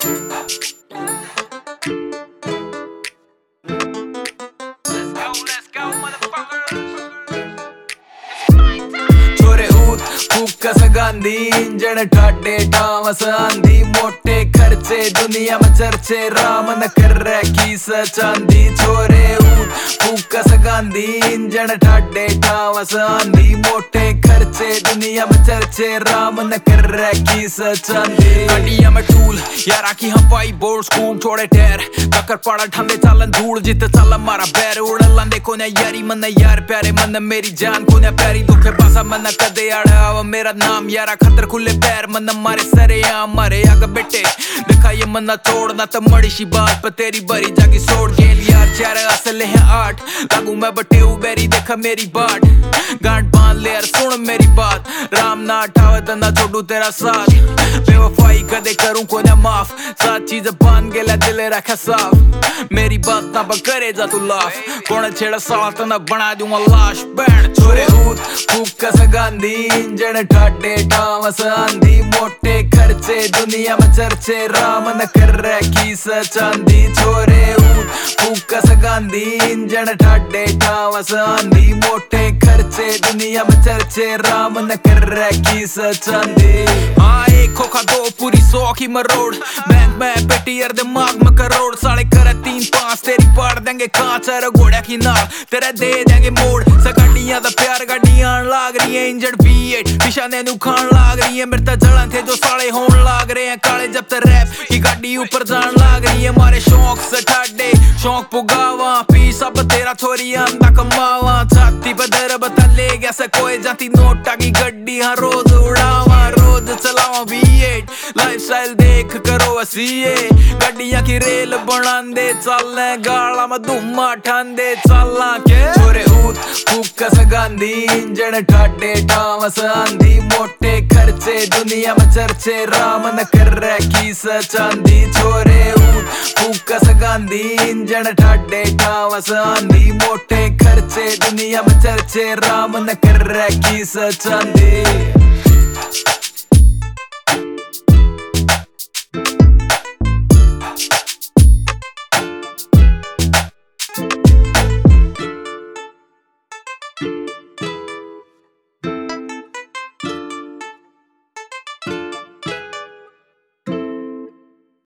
छोरे ऊत फूका सगांदी इंजन ठाडे टावस आंधी मोटे खर्चे दुनिया में चर्चे राम न कर रहे कीस चांदी। छोरे ऊत फूका सगांदी इंजन ठाडे टावस आंधी मोटे खर्चे दुनिया में चर्चे राम न कर रहे कीस चांदी। गाड़िया में टूल यारा की हम पाई बोर्ड स्कूल छोड़े टैर ककर पड़ा ठंडे चालन धूल जित चल मारा बैर उड़ला देखो ना यारी मन यार प्यारे मन मेरी जान को ना प्यारी दुखे बासा मन कदे आड़ा मेरा नाम यारा खतर खुले पैर मन मारे सरे मारे आग बेटे देखा ये मन्ना तोड़ना तो मड़ी सी बात पर तेरी बरी जागी सोड़ गेल यार चार असल है आठ लागू मैं बटे उबेरी देखा मेरी बाट गांठ बांध ले यार सुन मेरी बात राम ना ठावे तो ना छोड़ू तेरा साथ बेवफाई कदे करूं को ना माफ सात चीज बांध गेला दिल रखा साफ मेरी बात ना करे जा तू लाफ कौन छेड़ा साथ ना बना दूंगा लाश बैंड। छोरे ऊत फूका सगांदी इंजन ठाडे टावस आंधी मोटे खर्चे दुनिया में चर्चे राम न कर रहे कीस चांदी। छोरे ऊत फूका सगांदी इंजन ठाडे टावस आंधी मोटे खर्चे दुनिया में चर्चे राम न कर रहे कीस चांदी। हाँ एक खोखा दो पूरी 100 की मरोड़ बैंक में पेटी यार दिमाग में करोड़ साढ़े कर 3-5 तेरी पाड़ देंगे कांचर घोड़ा की नाल तेरे दे देंगे मोड़ सगाड़ियां दा प्यार गाड़ियां लाग रही है इंजन V8 पिछा ने नु खान लाग रही है मेरे जलन थे जो साले होन लाग रहे हैं काले जब तक रैप की गाड़ी ऊपर जान लाग रही है मारे शौक से ठाडे शौक पुगावा पी सब तेरा छोरी आंदा कमावा छाती पे दर बता ले गया से कोई जाती नोटा की गड्डी हाँ रोज उड़ावा रोज चलावा V8 लाइफस्टाइल देख करो असीए गड्डियां की रेल बनांदे चलने गाला में धुम्मा ठांदे चलना के। छोरे ऊत फूका सगांदी इंजन ठाडे टावस आंधी मोटे खर्चे दुनिया में चर्चे राम न कर रहे कीस चांदी। छोरे ऊत फूका सगांदी इंजन ठाडे टावस आंधी मोटे खर्चे दुनिया में चर्चे राम न कर रहे कीस चांदी।